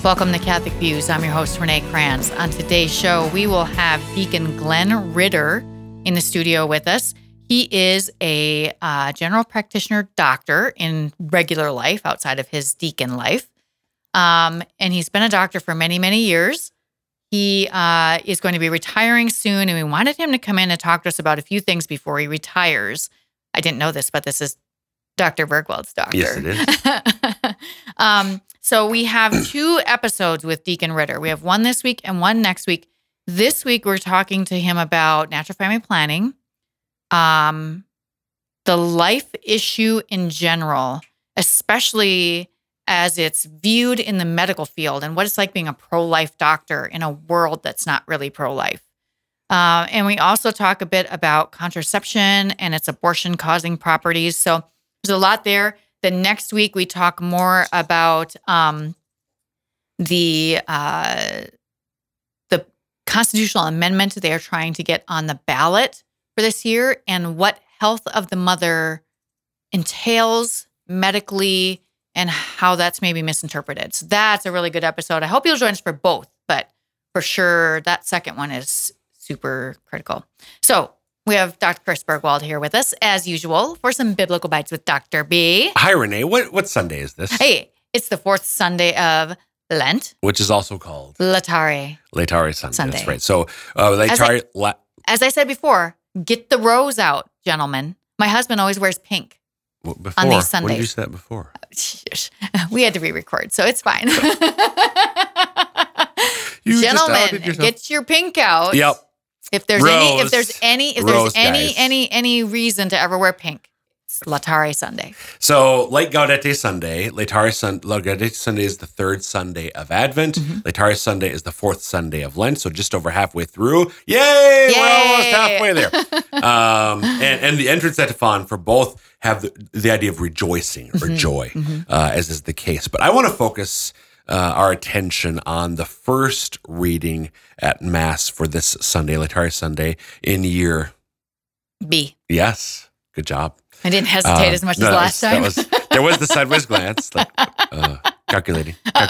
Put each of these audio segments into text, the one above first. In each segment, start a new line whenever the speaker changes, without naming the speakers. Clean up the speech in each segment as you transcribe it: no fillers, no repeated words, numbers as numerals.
Welcome to Catholic Views. I'm your host, Renee Kranz. On today's show, we will have Deacon Glenn Ritter in the studio with us. He is a general practitioner doctor in regular life outside of his deacon life. And he's been a doctor for many, many years. He is going to be retiring soon, and we wanted him to come in and talk to us about a few things before he retires. I didn't know this, but this is Dr. Bergwald's doctor.
Yes, it is.
So we have 2 episodes with Deacon Ritter. We have one this week and one next week. This week, we're talking to him about natural family planning, the life issue in general, especially as it's viewed in the medical field and what it's like being a pro-life doctor in a world that's not really pro-life. And we also talk a bit about contraception and its abortion-causing properties. So there's a lot there. The next week, we talk more about the constitutional amendment they are trying to get on the ballot for this year and what health of the mother entails medically and how that's maybe misinterpreted. So that's a really good episode. I hope you'll join us for both, but for sure, that second one is super critical. So we have Dr. Chris Bergwald here with us, as usual, for some Biblical Bites with Dr. B.
Hi, Renee. What Sunday is this?
Hey, it's the 4th Sunday of Lent.
Which is also called
Laetare.
Laetare Sunday. That's right. So, Laetare...
As I said before, get the rose out, gentlemen. My husband always wears pink on these Sundays.
When did you say that before?
We had to re-record, so it's fine. Gentlemen, get your pink out.
Yep.
If there's any reason to ever wear pink, it's Laetare Sunday.
So, like Gaudete Sunday, Gaudete Sunday is the 3rd Sunday of Advent. Mm-hmm. Laetare Sunday is the 4th Sunday of Lent. So just over halfway through. Yay! We're almost halfway there. And the entrance antiphon for both have the idea of rejoicing or joy, as is the case. But I want to focus our attention on the first reading at Mass for this Sunday, Laetare Sunday, in year
B.
Yes. Good job.
I didn't hesitate as much as last time.
There was the sideways glance, like calculating.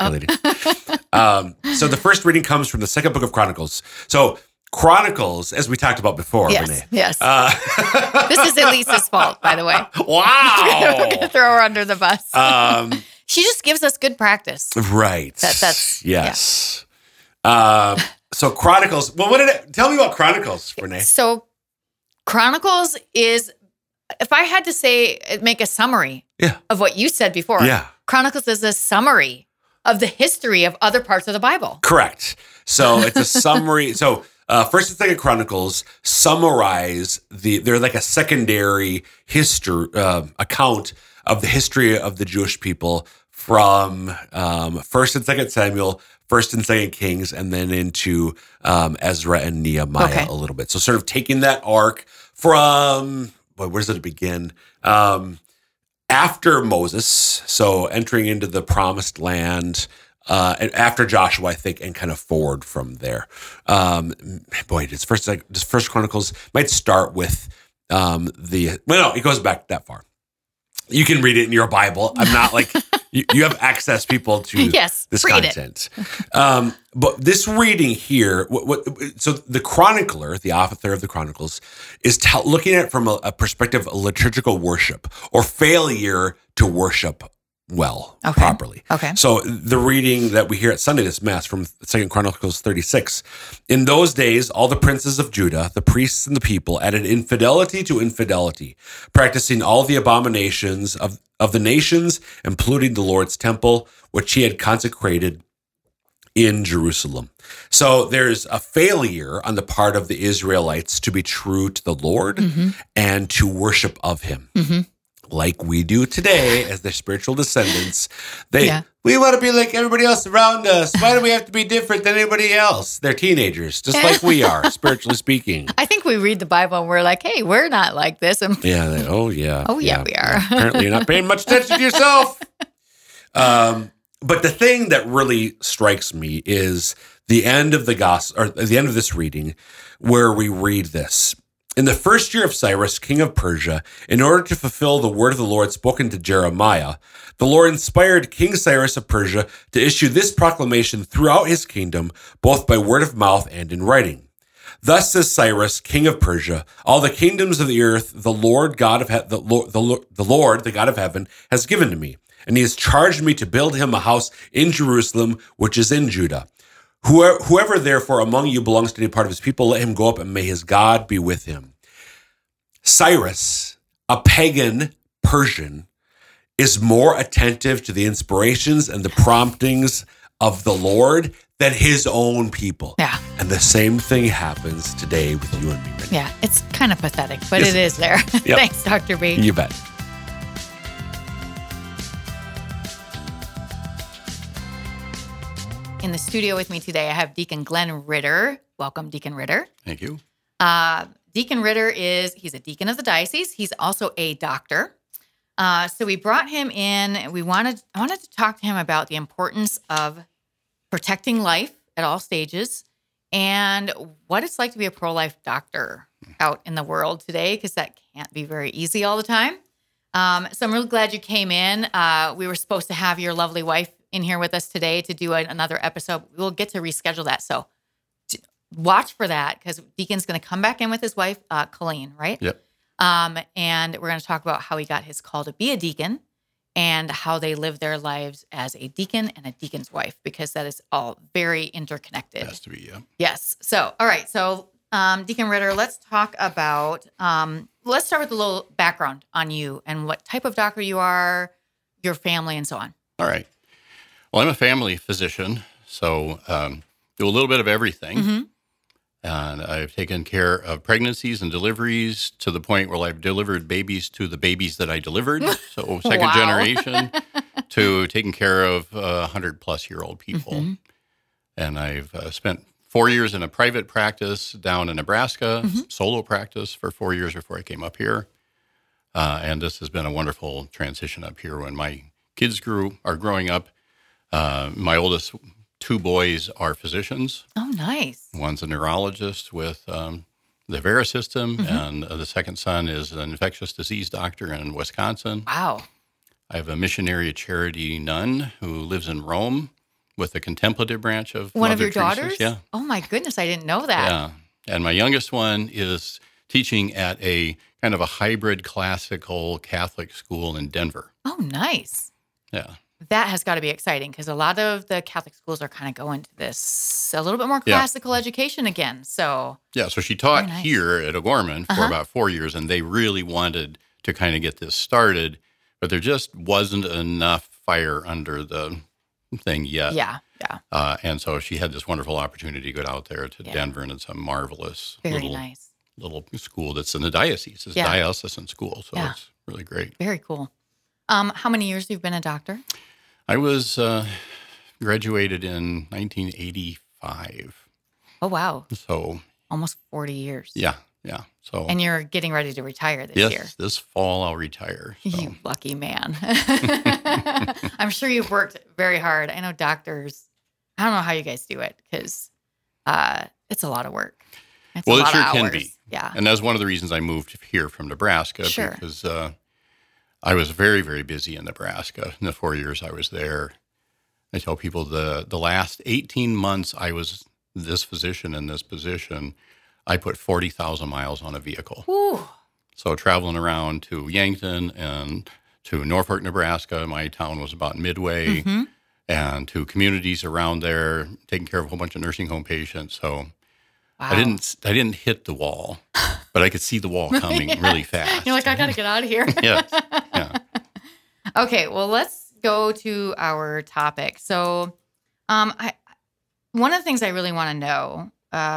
So the first reading comes from the 2nd book of Chronicles. So Chronicles, as we talked about before, Renee.
Yes. This is Elisa's fault, by the way.
Wow.
We're going to throw her under the bus. She just gives us good practice.
Right.
That's
yes. Yeah. So Chronicles. Well, tell me about Chronicles, Renee.
So Chronicles is, if I had to make a summary of what you said before, Chronicles is a summary of the history of other parts of the Bible.
Correct. So it's a summary. So 1st and 2nd Chronicles summarize they're like a secondary history account of the history of the Jewish people from 1st and 2nd Samuel, 1st and 2nd Kings, and then into Ezra and Nehemiah a little bit. So sort of taking that arc from, where does it begin? After Moses, so entering into the promised land, and after Joshua, I think, and kind of forward from there. First Chronicles might start with it goes back that far. You can read it in your Bible. I'm not like, you have access, people, to this content. But this reading here, so the chronicler, the author of the Chronicles, is looking at it from a perspective of liturgical worship or failure to worship properly.
Okay.
So the reading that we hear at Sunday, this Mass from 2 Chronicles 36, in those days, all the princes of Judah, the priests and the people, added infidelity to infidelity, practicing all the abominations of the nations, including the Lord's temple, which he had consecrated in Jerusalem. So there's a failure on the part of the Israelites to be true to the Lord and to worship of him. Mm-hmm. Like we do today as their spiritual descendants. We want to be like everybody else around us. Why do we have to be different than anybody else? They're teenagers, just like we are, spiritually speaking.
I think we read the Bible and we're like, hey, we're not like this.
We are.
We are.
Apparently you're not paying much attention to yourself. But the thing that really strikes me is the end of the gospel, or the end of this reading, where we read this. In the first year of Cyrus, king of Persia, in order to fulfill the word of the Lord spoken to Jeremiah, the Lord inspired King Cyrus of Persia to issue this proclamation throughout his kingdom, both by word of mouth and in writing. Thus says Cyrus, king of Persia, all the kingdoms of the earth, the Lord God of the God of heaven, has given to me, and he has charged me to build him a house in Jerusalem, which is in Judah. Whoever therefore among you belongs to any part of his people, let him go up, and may his God be with him. Cyrus, a pagan Persian, is more attentive to the inspirations and the promptings of the Lord than his own people.
Yeah.
And the same thing happens today with you and me. Right?
Yeah, it's kind of pathetic, but it is there.
Yep.
Thanks, Dr. B.
You bet.
In the studio with me today, I have Deacon Glenn Ritter. Welcome, Deacon Ritter.
Thank you.
Deacon Ritter he's a deacon of the diocese. He's also a doctor. So we brought him in. I wanted to talk to him about the importance of protecting life at all stages and what it's like to be a pro-life doctor out in the world today, because that can't be very easy all the time. So I'm really glad you came in. We were supposed to have your lovely wife in here with us today to do another episode. We'll get to reschedule that. So watch for that, because Deacon's going to come back in with his wife, Colleen, right?
Yep.
And we're going to talk about how he got his call to be a deacon and how they live their lives as a deacon and a deacon's wife, because that is all very interconnected.
Has to be, yeah.
Yes. So, all right. So, Deacon Ritter, let's talk about, let's start with a little background on you and what type of doctor you are, your family, and so on.
All right. Well, I'm a family physician, so do a little bit of everything.
Mm-hmm.
And I've taken care of pregnancies and deliveries to the point where I've delivered babies to the babies that I delivered. So second generation to taking care of 100-plus-year-old people. Mm-hmm. And I've spent 4 years in a private practice down in Nebraska, solo practice for 4 years before I came up here. And this has been a wonderful transition up here. When my kids are growing up, my oldest 2 boys are physicians.
Oh, nice.
One's a neurologist with the Vera system, and the second son is an infectious disease doctor in Wisconsin.
Wow.
I have a missionary charity nun who lives in Rome with the contemplative branch of
one
Mother
of your
Teresa's.
daughters?
Yeah.
Oh, my goodness. I didn't know that.
Yeah. And my youngest one is teaching at a kind of a hybrid classical Catholic school in Denver.
Oh, nice.
Yeah.
That has got to be exciting, because a lot of the Catholic schools are kind of going to this a little bit more classical education again. So
so she taught here at O'Gorman for about 4 years, and they really wanted to kind of get this started, but there just wasn't enough fire under the thing yet.
Yeah.
And so she had this wonderful opportunity to go out there to Denver, and it's a marvelous little school that's in the diocese. It's a diocesan school, so it's really great.
Very cool. How many years have you been a doctor?
I was graduated in 1985.
Oh, wow.
So
almost 40 years.
Yeah. So,
and you're getting ready to retire this year.
Yes, this fall I'll retire. So.
You lucky man. I'm sure you've worked very hard. I know doctors, I don't know how you guys do it, because it's a lot of work. It
sure can be.
Yeah.
And that's one of the reasons I moved here from Nebraska, because I was very, very busy in Nebraska in the 4 years I was there. I tell people the last 18 months I was this physician in this position, I put 40,000 miles on a vehicle.
Ooh.
So traveling around to Yankton and to Norfolk, Nebraska, my town was about Midway, and to communities around there, taking care of a whole bunch of nursing home patients. So I didn't hit the wall, but I could see the wall coming really fast.
You're like, I got to get out of here.
Yes. Yeah.
Okay, well, let's go to our topic. So one of the things I really want to know,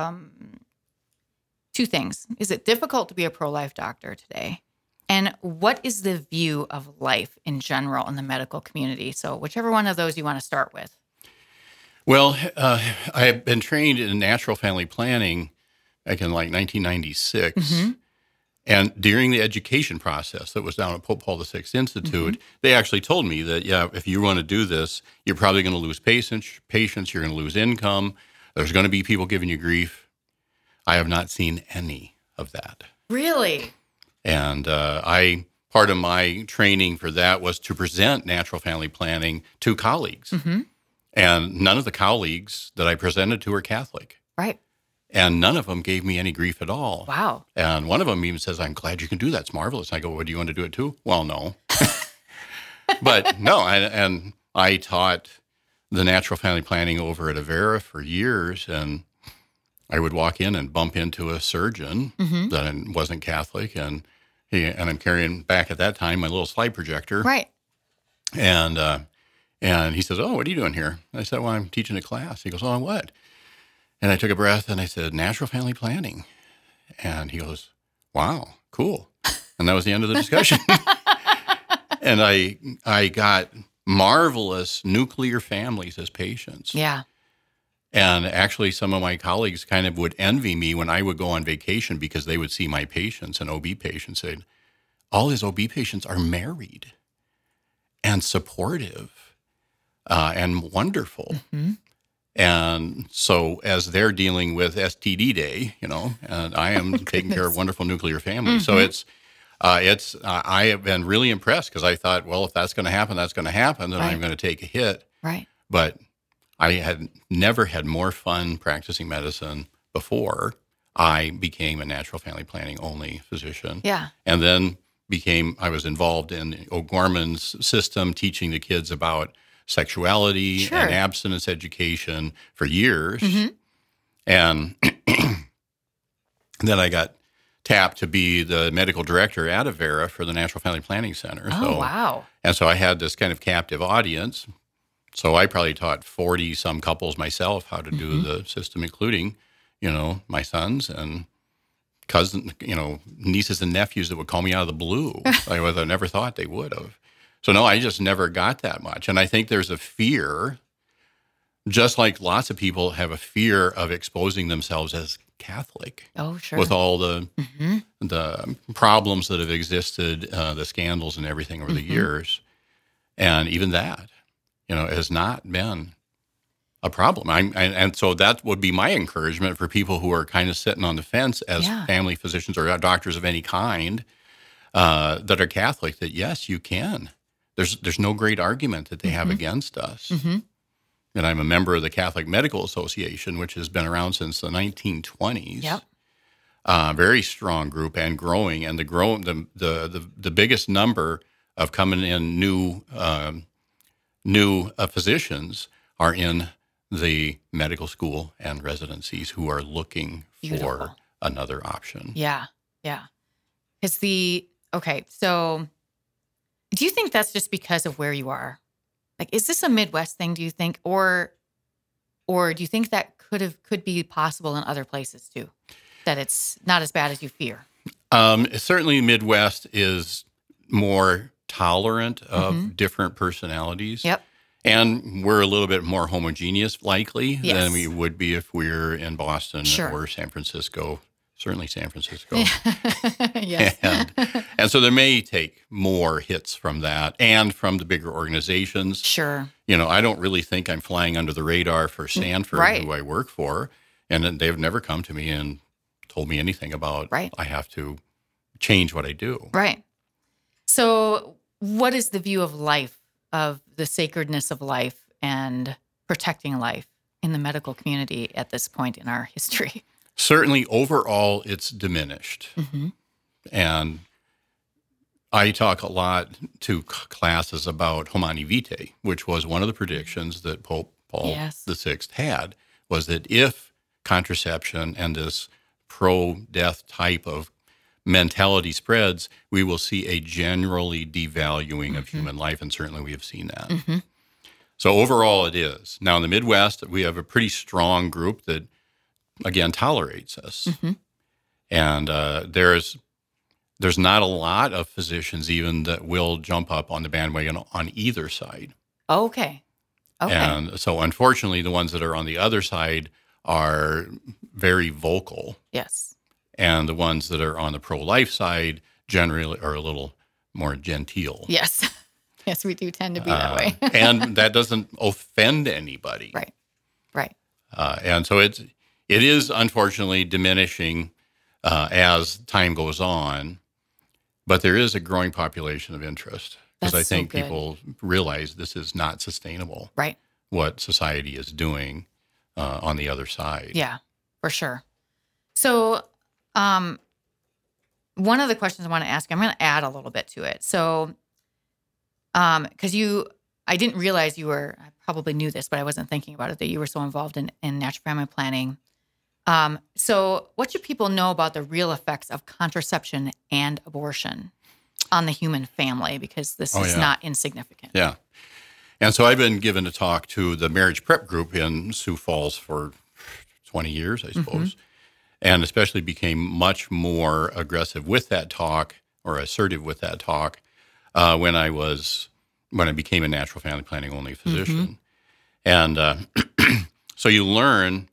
2 things. Is it difficult to be a pro-life doctor today? And what is the view of life in general in the medical community? So whichever one of those you want to start with.
Well, I have been trained in natural family planning back in like 1996. And during the education process that was down at Pope Paul VI Institute, they actually told me that, if you want to do this, you're probably going to lose patients, you're going to lose income, there's going to be people giving you grief. I have not seen any of that.
Really?
And part of my training for that was to present natural family planning to colleagues.
Mm-hmm.
And none of the colleagues that I presented to were Catholic.
Right.
And none of them gave me any grief at all.
Wow.
And one of them even says, "I'm glad you can do that. It's marvelous." And I go, "Well, do you want to do it too?" "Well, no." But no, and I taught the natural family planning over at Avera for years, and I would walk in and bump into a surgeon that wasn't Catholic, and I'm carrying back at that time my little slide projector,
Right.
and he says, "Oh, what are you doing here?" I said, "Well, I'm teaching a class." He goes, "Oh, what?" And I took a breath and I said, "Natural family planning," and he goes, "Wow, cool," and that was the end of the discussion. And I got marvelous nuclear families as patients.
Yeah.
And actually, some of my colleagues kind of would envy me when I would go on vacation because they would see my patients and OB patients say, all his OB patients are married and supportive and wonderful.
Mm-hmm.
And so as they're dealing with STD day, and I am taking care of wonderful nuclear families.
Mm-hmm.
So I have been really impressed because I thought, well, if that's going to happen, that's going to happen, then
Right.
I'm going to take a hit.
Right.
But I had never had more fun practicing medicine before I became a natural family planning only physician.
Yeah.
And then I was involved in O'Gorman's system, teaching the kids about sexuality
Sure.
and abstinence education for years.
Mm-hmm.
And then I got tapped to be the medical director at Avera for the Natural Family Planning Center.
Oh, wow.
And so I had this kind of captive audience. So I probably taught 40-some couples myself how to do the system, including, my sons and cousins, nieces and nephews that would call me out of the blue. I never thought they would have. So no, I just never got that much. And I think there's a fear, just like lots of people have a fear of exposing themselves as Catholic.
Oh, sure.
With all the problems that have existed, the scandals and everything over the years. And even that, has not been a problem. And so that would be my encouragement for people who are kind of sitting on the fence as family physicians or doctors of any kind that are Catholic, that yes, you can. There's no great argument that they have against us.
Mm-hmm.
And I'm a member of the Catholic Medical Association, which has been around since the 1920s.
Yep.
Very strong group and growing. And the biggest number of coming in new physicians are in the medical school and residencies who are looking
Beautiful.
for another option.
Yeah. Yeah. So do you think that's just because of where you are? Like, is this a Midwest thing, do you think? Or do you think that could be possible in other places too? That it's not as bad as you fear?
Certainly Midwest is more tolerant of different personalities.
Yep.
And we're a little bit more homogeneous, likely,
Yes.
than we would be if we were in Boston
Sure.
or San Francisco. Certainly San Francisco.
Yes.
And so there may take more hits from that and from the bigger organizations.
Sure.
I don't really think I'm flying under the radar for Stanford,
Right.
who I work for. And they've never come to me and told me anything about
Right.
I have to change what I do.
Right. So what is the view of life, of the sacredness of life and protecting life in the medical community at this point in our history?
Certainly, overall, it's diminished.
Mm-hmm.
And I talk a lot to classes about Humani Vitae, which was one of the predictions that Pope Paul VI had, was that if contraception and this pro-death type of mentality spreads, we will see a generally devaluing of human life, and certainly we have seen that.
Mm-hmm.
So overall, it is. Now, in the Midwest, we have a pretty strong group that, again, tolerates us.
Mm-hmm.
And there's not a lot of physicians even that will jump up on the bandwagon on either side.
Okay.
And so, unfortunately, the ones that are on the other side are very vocal.
Yes.
And the ones that are on the pro-life side generally are a little more genteel.
Yes. Yes, we do tend to be that way.
And that doesn't offend anybody.
Right.
And so it is unfortunately diminishing. as time goes on. But there is a growing population of interest because I think people realize this is not sustainable.
Right.
What society is doing on the other side.
Yeah, for sure. So, one of the questions I want to ask, I'm going to add a little bit to it. So, because I didn't realize I probably knew this, but I wasn't thinking about it, that you were so involved in natural family planning. So what should people know about the real effects of contraception and abortion on the human family? Because this is not insignificant.
Yeah. And so I've been given a talk to the marriage prep group in Sioux Falls for 20 years, I suppose, and especially became much more aggressive with that talk or assertive with that talk when I became a natural family planning only physician. And so you learn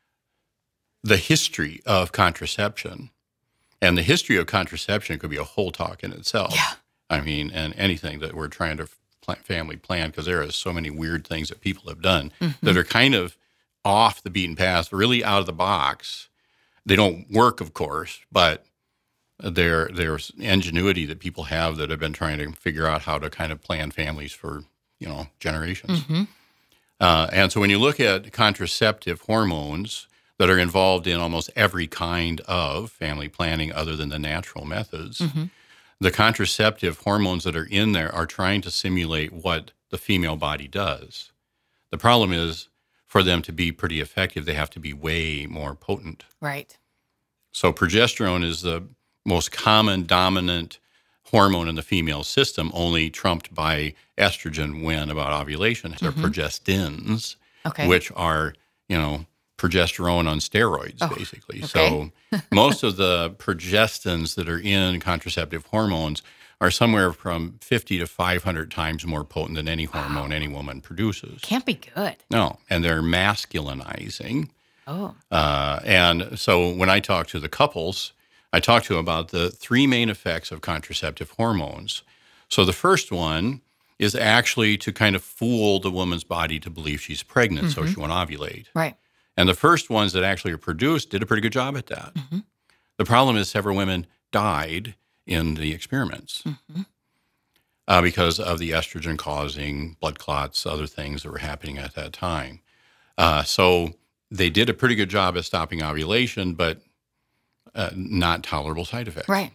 the history of contraception. And the history of contraception could be a whole talk in itself.
Yeah.
I mean, and anything that we're trying to family plan, because there are so many weird things that people have done that are kind of off the beaten path, really out of the box. They don't work, of course, but there's ingenuity that people have that have been trying to figure out how to kind of plan families for, generations. And so when you look at contraceptive hormones that are involved in almost every kind of family planning other than the natural methods, the contraceptive hormones that are in there are trying to simulate what the female body does. The problem is, for them to be pretty effective, they have to be way more potent.
Right.
So progesterone is the most common dominant hormone in the female system, only trumped by estrogen when about ovulation. They're progestins, which are, progesterone on steroids, basically.
Okay.
So most of the progestins that are in contraceptive hormones are somewhere from 50 to 500 times more potent than any hormone any woman produces.
Can't be good.
No, and they're masculinizing.
Oh.
And so when I talk to the couples, I talk to them about the three main effects of contraceptive hormones. So the first one is actually to kind of fool the woman's body to believe she's pregnant, so she won't ovulate.
Right.
And the first ones that actually are produced did a pretty good job at that. The problem is several women died in the experiments because of the estrogen causing blood clots, other things that were happening at that time. So they did a pretty good job at stopping ovulation, but not tolerable side effects.
Right.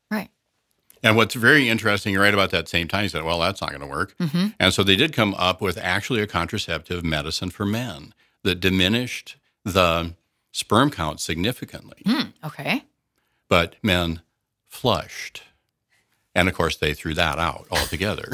And what's very interesting, you're right about that same time, you said, well, that's not going to work. And so they did come up with actually a contraceptive medicine for men that diminished the sperm count significantly.
Okay.
But men flushed. And of course, they threw that out altogether.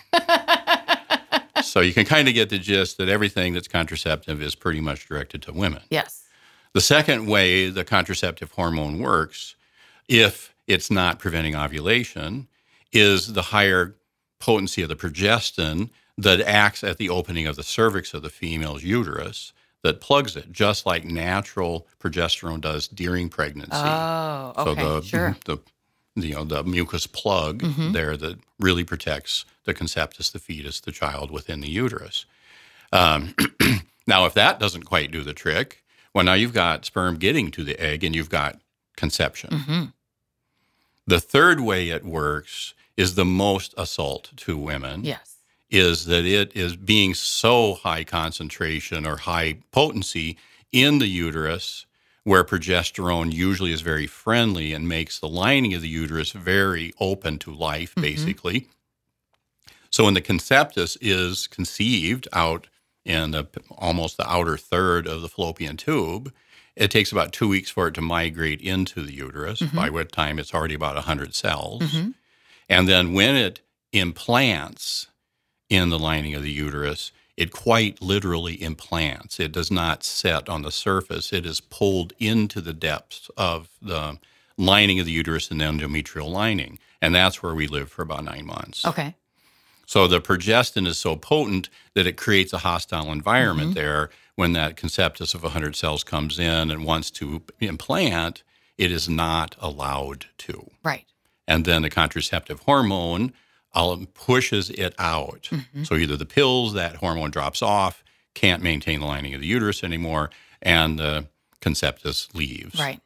So you can kind of get the gist that everything that's contraceptive is pretty much directed to women.
Yes.
The second way the contraceptive hormone works, if it's not preventing ovulation, is the higher potency of the progestin that acts at the opening of the cervix of the female's uterus that plugs it, just like natural progesterone does during pregnancy.
Oh, okay,
so the mucus plug there that really protects the conceptus, the fetus, the child within the uterus. Now, if that doesn't quite do the trick, well, now you've got sperm getting to the egg and you've got conception. The third way it works is the most assault to women.
Yes.
Is that it is being so high concentration or high potency in the uterus, where progesterone usually is very friendly and makes the lining of the uterus very open to life, basically. So when the conceptus is conceived out in almost the outer third of the fallopian tube, it takes about 2 weeks for it to migrate into the uterus, by which time it's already about 100 cells. And then when it implants in the lining of the uterus, it quite literally implants. It does not set on the surface. It is pulled into the depths of the lining of the uterus and the endometrial lining. And that's where we live for about 9 months.
Okay.
So the progestin is so potent that it creates a hostile environment there. When that conceptus of 100 cells comes in and wants to implant, it is not allowed to.
Right.
And then the contraceptive hormone pushes it out. So either the pills, that hormone drops off, can't maintain the lining of the uterus anymore, and the conceptus leaves.
Right.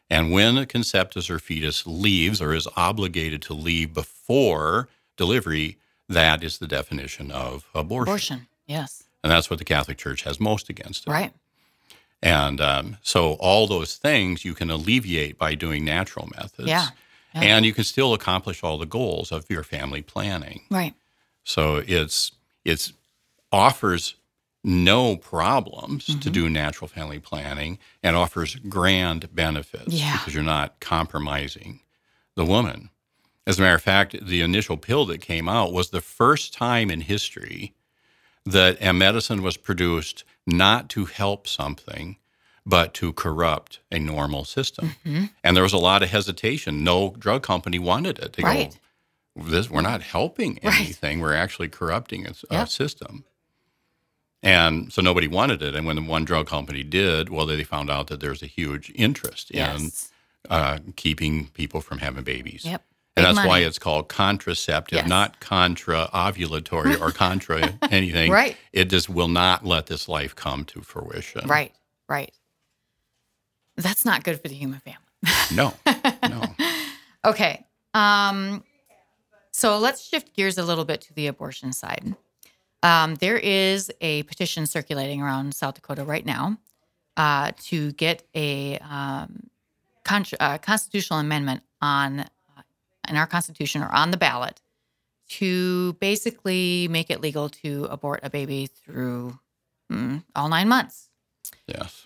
And when a conceptus or fetus leaves or is obligated to leave before delivery, that is the definition of abortion.
Abortion, yes.
And that's what the Catholic Church has most against it.
Right.
And so all those things you can alleviate by doing natural methods.
Yeah.
And you can still accomplish all the goals of your family planning.
Right.
So it's offers no problems to do natural family planning and offers grand benefits because you're not compromising the woman. As a matter of fact, the initial pill that came out was the first time in history that a medicine was produced not to help something, but to corrupt a normal system. And there was a lot of hesitation. No drug company wanted it. They go, we're not helping anything. We're actually corrupting a system. And so nobody wanted it. And when the one drug company did, well, they found out that there's a huge interest in keeping people from having babies.
Yep.
And that's why it's called contraceptive, not contra-ovulatory or contra anything.
Right.
It just will not let this life come to fruition.
Right. That's not good for the human family.
No.
Okay. So let's shift gears a little bit to the abortion side. There is a petition circulating around South Dakota right now to get a constitutional amendment in our Constitution or on the ballot to basically make it legal to abort a baby through all 9 months.
Yes.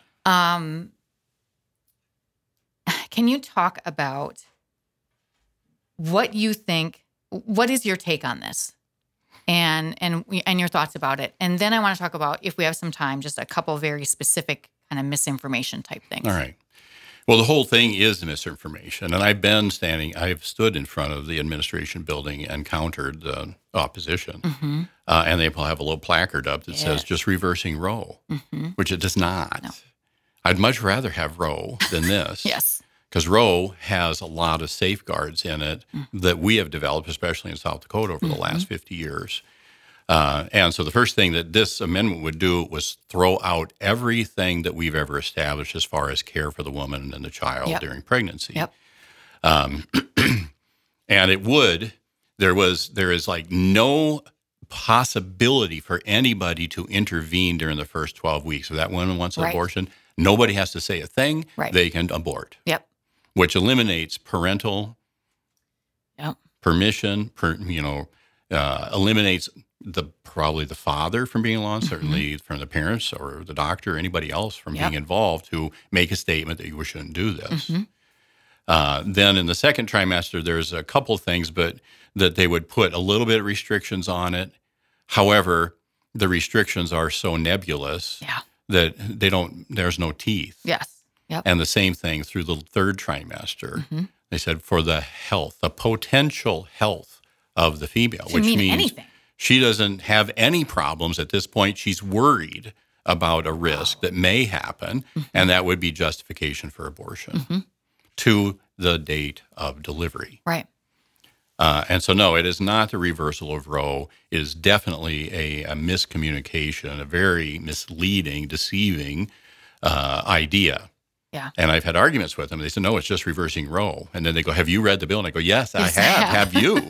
Can you talk about what you think? What is your take on this, and your thoughts about it? And then I want to talk about, if we have some time, just a couple very specific kind of misinformation type things.
All right. Well, the whole thing is misinformation, and I've stood in front of the administration building and countered the opposition, and they will have a little placard up that says just reversing Roe, which it does not. No. I'd much rather have Roe than this.
Yes.
Because Roe has a lot of safeguards in it that we have developed, especially in South Dakota over the last 50 years. And so the first thing that this amendment would do was throw out everything that we've ever established as far as care for the woman and the child during pregnancy.
Yep.
And there is like no possibility for anybody to intervene during the first 12 weeks. If that woman wants an abortion, nobody has to say a thing.
Right.
They can abort.
Yep.
Which eliminates parental permission, eliminates probably the father from being along, certainly from the parents or the doctor or anybody else from being involved to make a statement that you shouldn't do this. Then in the second trimester, there's a couple of things, but that they would put a little bit of restrictions on it. However, the restrictions are so nebulous that there's no teeth.
Yes. Yep.
And the same thing through the third trimester. They said for the potential health of the female, which means
anything.
She doesn't have any problems at this point. She's worried about a risk that may happen, and that would be justification for abortion to the date of delivery.
Right.
And so, no, it is not the reversal of Roe. It is definitely a miscommunication, a very misleading, deceiving idea.
Yeah.
And I've had arguments with them. They said, no, it's just reversing Roe. And then they go, have you read the bill? And I go, yes, I have. Have you?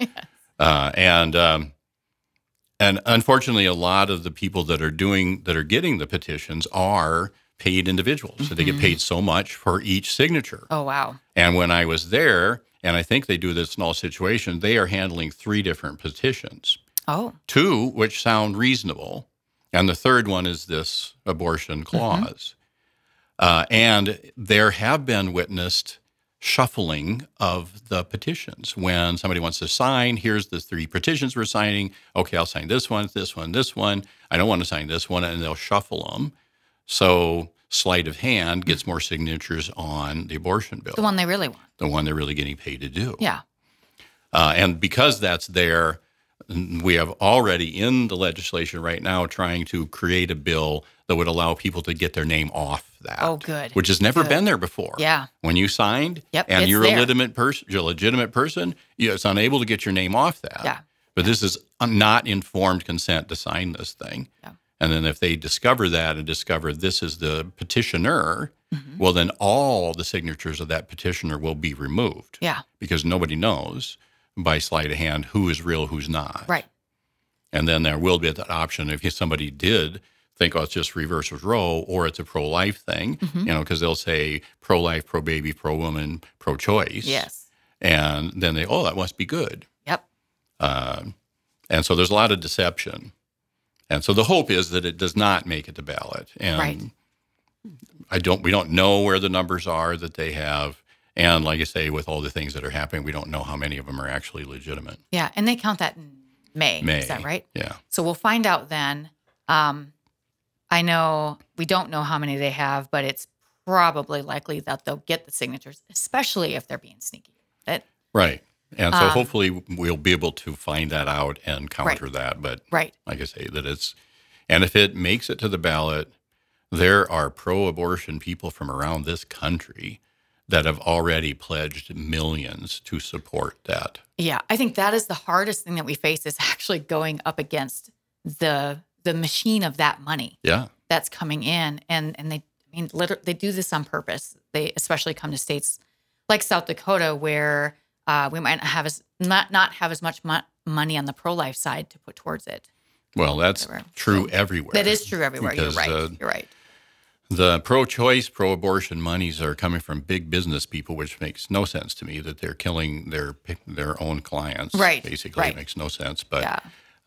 And unfortunately, a lot of the people that are getting the petitions are paid individuals. So they get paid so much for each signature.
Oh, wow.
And when I was there, and I think they do this in all situations, they are handling 3 different petitions.
Oh.
2 which sound reasonable. And the third one is this abortion clause. And there have been witnessed shuffling of the petitions. When somebody wants to sign, here's the 3 petitions we're signing. Okay, I'll sign this one, this one, this one. I don't want to sign this one, and they'll shuffle them. So sleight of hand gets more signatures on the abortion bill.
The one they really want.
The one they're really getting paid to do.
Yeah.
And because that's there, we have already in the legislation right now trying to create a bill that would allow people to get their name off that.
Oh, good.
Which has never been there before.
Yeah.
When you signed and you're a legitimate person, it's unable to get your name off that.
Yeah.
But this is not informed consent to sign this thing.
Yeah.
And then if they discover that and discover this is the petitioner, well, then all the signatures of that petitioner will be removed.
Yeah.
Because nobody knows by sleight of hand who is real, who's not.
Right.
And then there will be that option if somebody did think, oh, it's just reverse Roe or it's a pro-life thing, because they'll say pro-life, pro-baby, pro-woman, pro-choice.
Yes.
And then that must be good.
Yep.
And so there's a lot of deception. And so the hope is that it does not make it to ballot. And
right.
We don't know where the numbers are that they have. And like I say, with all the things that are happening, we don't know how many of them are actually legitimate.
Yeah. And they count that in May. Is that right?
Yeah.
So we'll find out then. I know we don't know how many they have, but it's probably likely that they'll get the signatures, especially if they're being sneaky.
Right. And so hopefully we'll be able to find that out and counter that. But like I say, and if it makes it to the ballot, there are pro-abortion people from around this country that have already pledged millions to support that.
Yeah, I think that is the hardest thing that we face is actually going up against the machine of that money.
Yeah.
That's coming in. And they do this on purpose. They especially come to states like South Dakota where we might not have as much money on the pro-life side to put towards it.
Well, that's true everywhere.
That is true everywhere.
Because,
You're right.
The pro-choice, pro-abortion monies are coming from big business people, which makes no sense to me that they're killing their own clients.
Right.
Basically, it makes no sense. But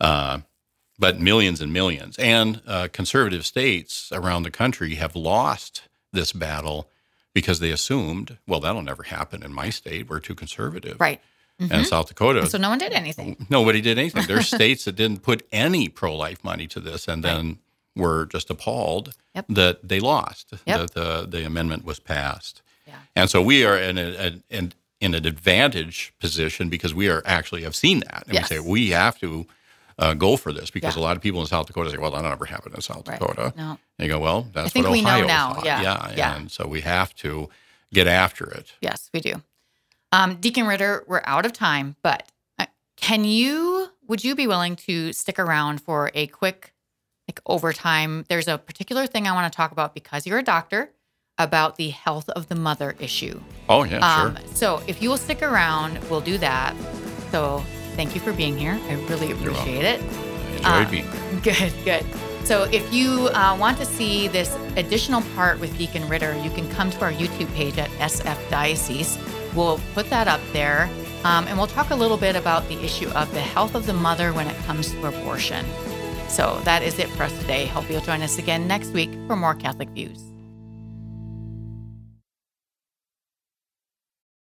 but millions and millions. And conservative states around the country have lost this battle because they assumed, well, that'll never happen in my state. We're too conservative.
Right.
And South Dakota.
And so no one did anything.
Nobody did anything. There's states that didn't put any pro-life money to this and then were just appalled that they lost, that the amendment was passed. Yeah. And so we are in an advantage position because we are actually have seen that. And we say we have to go for this because a lot of people in South Dakota say, well, that'll never happen in South Dakota. No. And you go, well, that's what Ohio
we know now.
Thought. Yeah. And so we have to get after it.
Yes, we do. Deacon Ritter, we're out of time, but would you be willing to stick around for a quick overtime? There's a particular thing I want to talk about because you're a doctor about the health of the mother issue.
Oh, yeah, sure.
So if you will stick around, we'll do that. So thank you for being here. I really appreciate it.
I enjoyed being here.
Good. So if you want to see this additional part with Deacon Ritter, you can come to our YouTube page at SF Diocese. We'll put that up there, and we'll talk a little bit about the issue of the health of the mother when it comes to abortion. So that is it for us today. Hope you'll join us again next week for more Catholic Views.